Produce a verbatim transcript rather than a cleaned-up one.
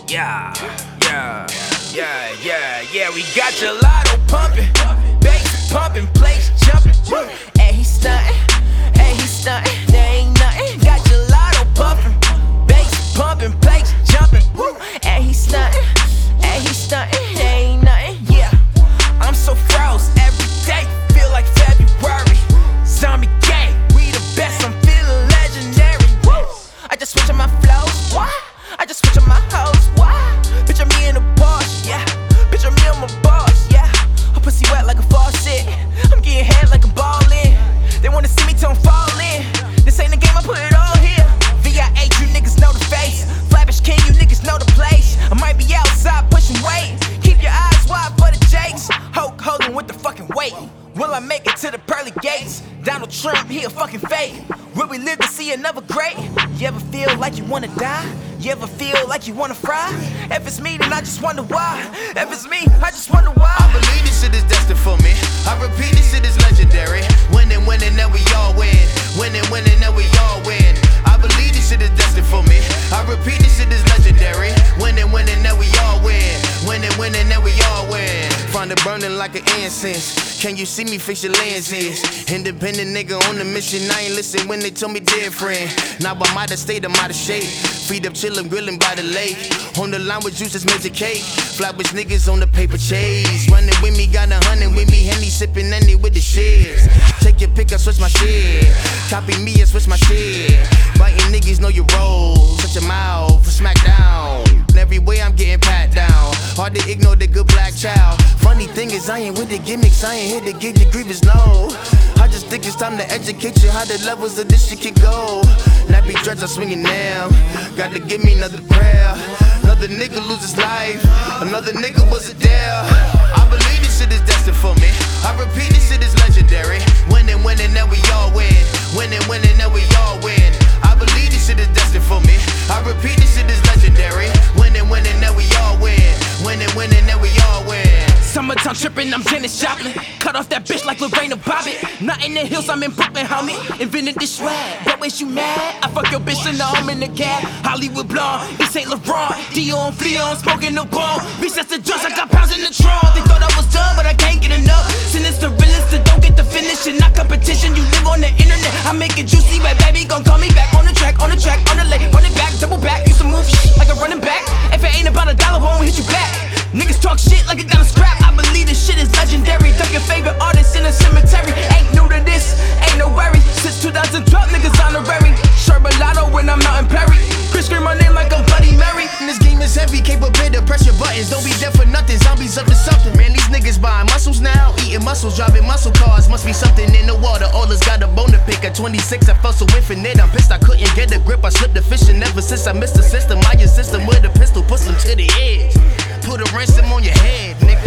Yeah, yeah, yeah, yeah, yeah. We got gelato pumping, bass pumping, place jumping. And he stunting, and he stunting. There ain't nothing. Got gelato pumping, bass pumping, place jumping. And he stunting, and he stunting. There ain't nothing. Yeah, I'm so froze every day. Feel like February. Zombie gang, we the best. I'm feeling legendary. I just switch on my flows. What? I just switch on my hoes, what? Picture me in a Porsche, yeah. Picture me on my boss, yeah. Her pussy wet like a faucet. I'm getting head like I'm ballin'. They wanna see me till I'm fallin'. This ain't a game, I put it all here. V I H, you niggas know the face. Flabish King, you niggas know the place. I might be outside pushing weight. Keep your eyes wide for the Jakes. Hulk Hogan with the fucking weight. Will I make it to the pearly gates? Donald Trump, he a fucking fake. Will we live to see another great? You ever feel like you wanna die? You ever feel like you wanna fry? If it's me, then I just wonder why. If it's me, I just wonder why. I believe this shit is destined for me. I repeat, this shit is legendary. Winning, winning, then we all win. Winning, winning, then we all win. I believe this shit is destined for me. I repeat, this shit is legendary. Winning, winning, then we all win. Winning, winning, then we all win. Find it burning like an incense. Can you see me fix your lenses? Independent nigga on the mission. I ain't listen when they tell me different. Now I'm out of state, I'm out of shape. Feet up, chillin', grillin' by the lake. On the line with juice, just major cake. Flatbush niggas on the paper chase. Running with me, got a hundred with me. Henny sippin' Henny with the shits. Take your pick, I switch my shit. Copy me, I switch my shit. Biting niggas know your role. Shut your mouth for smackdown. Every way I'm getting pat down. Hard to ignore the good black child. Funny thing is I ain't with the gimmicks. I ain't here to give you grievous, no. I just think it's time to educate you how the levels of this shit can go. Nappy dreads are swinging now. Got to give me another prayer. Another nigga lose his life. Another nigga wasn't there. I believe this shit is destined for me. I repeat, this shit is legendary. Winning, winning, then we all win. Winning, winning, then we all win. I believe this shit is destined for me. I repeat, this shit is legendary. Winning, winning, then we all win. Winning, winning, then we all win. Summertime trippin', I'm Janis Joplin. Cut off that bitch like Lorena Bobbitt. Not in the hills, I'm in Brooklyn, homie. Invented this swag, but when you mad, I fuck your bitch and I'm in the cab. Hollywood blonde, East Saint Laurent, Dion, Fleon, smoking no bomb. Bitch, that's the drugs, I got pounds in the trunk. They thought I was done, but I can't get enough. Sinister realist, don't get the finish and not competition. You live on the internet, I make it juicy, but baby gon' call me back on the track, on the track, on the leg, run it back, double back. Used to move shit like a running back. If it ain't about a dollar, won't hit you back. Niggas talk shit like it got a scrap. I believe this shit is legendary. Duck your favorite artist in a cemetery. Ain't new to this, ain't no worry. Since two thousand twelve, niggas honorary. Sherbalato when I'm out in Perry. Chris scream my name like I'm Bloody Mary. This game is heavy, capable to press your buttons. Don't be dead for nothing, zombies up to something. Man, these niggas buying muscles now. Eating muscles, driving muscle cars. Must be something in the water. All has got a bone to pick. At twenty-six, I felt so infinite. I'm pissed I couldn't get a grip. I slipped the fishing ever since I missed the system. I your system with a pistol, push them to the edge. Put a ransom on your head, nigga.